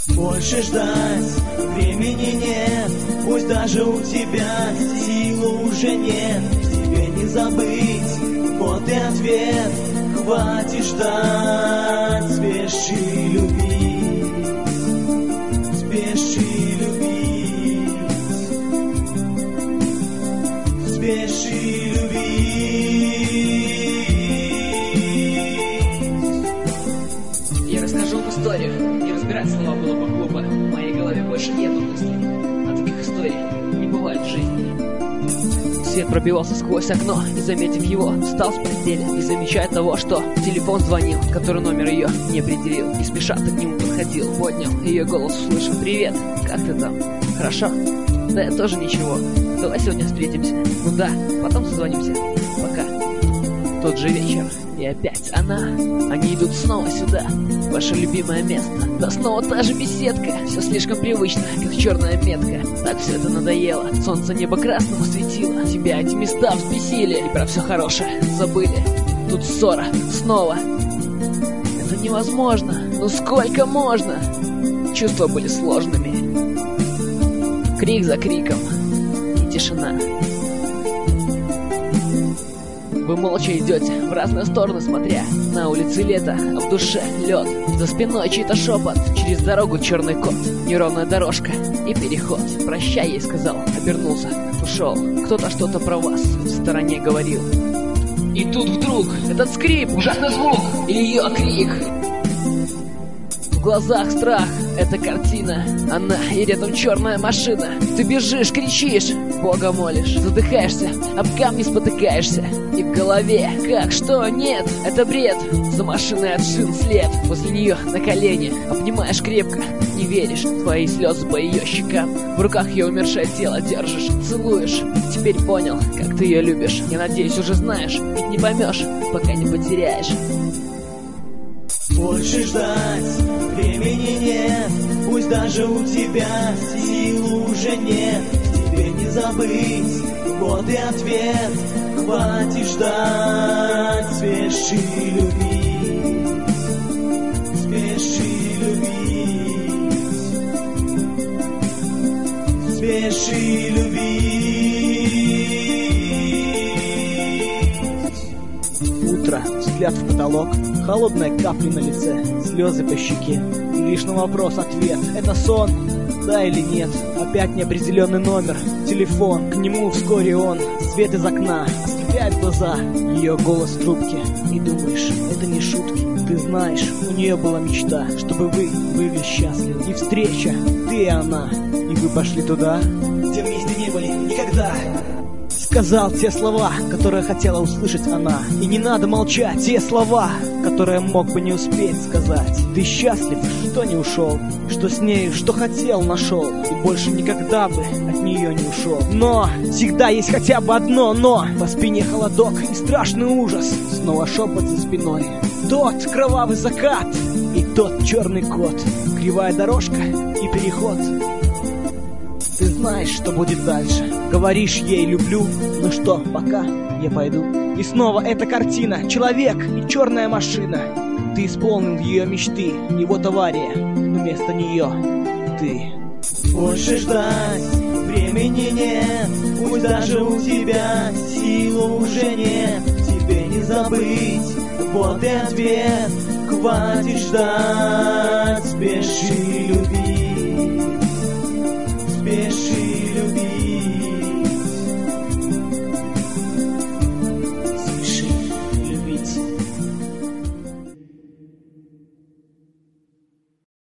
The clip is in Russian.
Больше ждать времени нет, пусть даже у тебя силы уже нет. Тебе не забыть, вот и ответ. Хватит ждать, спеши любить, спеши любить, спеши любить. Я расскажу вам историю, не разбирать слова было бы глупо. В моей голове больше нету мыслей, а таких историй не бывает в жизни. Свет пробивался сквозь окно, и, заметив его, встал с постели, не замечая того, что телефон звонил, который номер ее не определил, и спеша к нему подходил, поднял ее голос, услышал: «Привет, как ты там? Хорошо? Да я тоже ничего. Давай сегодня встретимся. Ну да, потом созвонимся. Пока». Тот же вечер, и опять она. Они идут снова сюда, ваше любимое место. Да снова та же беседка, все слишком привычно, как черная метка. Так все это надоело, солнце небо красного светило. Тебя эти места взбесили, и про все хорошее забыли. Тут ссора, снова. Это невозможно, ну сколько можно? Чувства были сложными. Крик за криком, и тишина. Вы молча идете в разные стороны, смотря. На улице лето, а в душе лед. За спиной чей-то шепот, через дорогу черный кот. Неровная дорожка и переход. Прощай, ей сказал, обернулся, ушел. Кто-то что-то про вас в стороне говорил. И тут вдруг этот скрип, ужасный звук, и ее крик. В глазах страх, эта картина. Она и рядом черная машина. Ты бежишь, кричишь, Бога молишь, задыхаешься, об камни спотыкаешься. И в голове, как, что, нет, это бред. За машиной от шин след. Возле нее на колени, обнимаешь крепко. Не веришь, твои слезы по ее щекам. В руках ее умершее тело держишь, целуешь. Теперь понял, как ты ее любишь. Я надеюсь, уже знаешь, ведь не поймешь, пока не потеряешь. Больше ждать времени нет, пусть даже у тебя сил уже нет. Тебе не забыть, вот и ответ. Хватит ждать, спеши любить, спеши любить, спеши любить. Утро, взгляд в потолок, холодные капли на лице, слезы по щеке. И лишь на вопрос ответ: это сон? Да или нет? Опять неопределенный номер, телефон, к нему вскоре он. Свет из окна, ослепляет глаза, ее голос в трубке. И думаешь, это не шутки. Ты знаешь, у нее была мечта, чтобы вы были счастливы. И встреча, ты и она. И вы пошли туда, где вместе не были никогда. Сказал те слова, которые хотела услышать она. И не надо молчать, те слова, которые мог бы не успеть сказать. Ты счастлив, что не ушел, что с нею, что хотел, нашел. И больше никогда бы от нее не ушел. Но всегда есть хотя бы одно но. По спине холодок и страшный ужас. Снова шепот за спиной. Тот кровавый закат и тот черный кот. Кривая дорожка и переход. Ты знаешь, что будет дальше. Говоришь ей люблю. Ну что, пока я пойду. И снова эта картина. Человек и черная машина. Ты исполнил ее мечты. И вот авария. Но вместо нее ты. Больше ждать времени нет, пусть даже у тебя сил уже нет. Тебе не забыть, вот и ответ. Хватит ждать, спеши любить,